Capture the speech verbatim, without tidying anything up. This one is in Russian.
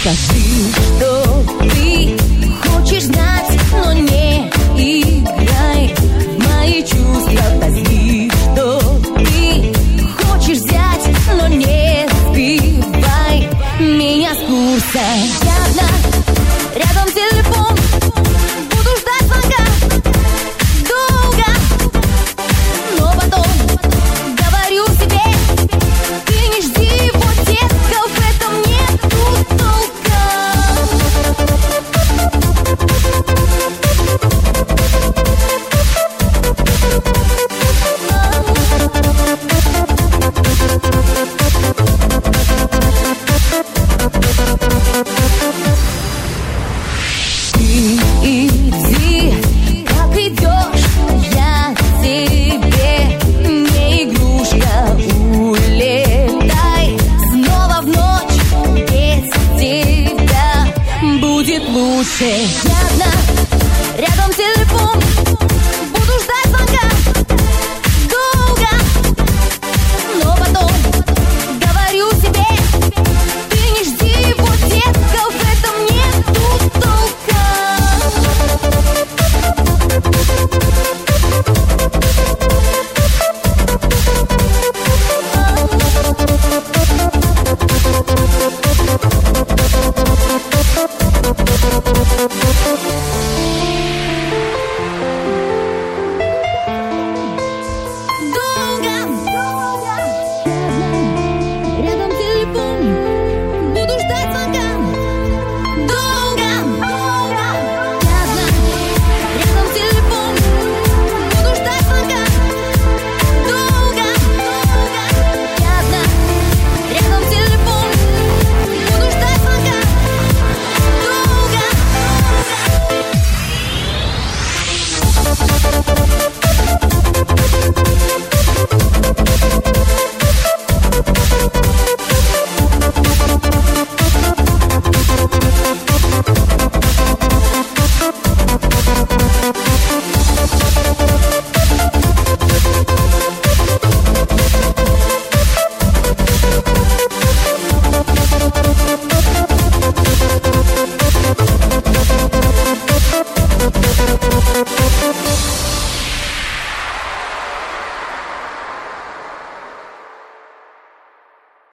Скажи, что ты хочешь знать, но не играй в мои чувства. Возьми, что ты хочешь взять, но не сбивай меня с курса. Я одна, рядом телефон, буду ждать звонка долго, но потом говорю себе, ты не жди его, детка, в этом нету толка. Ты иди, как идешь, я тебе не игрушка. Улетай снова в ночь, без тебя будет лучше. Я одна,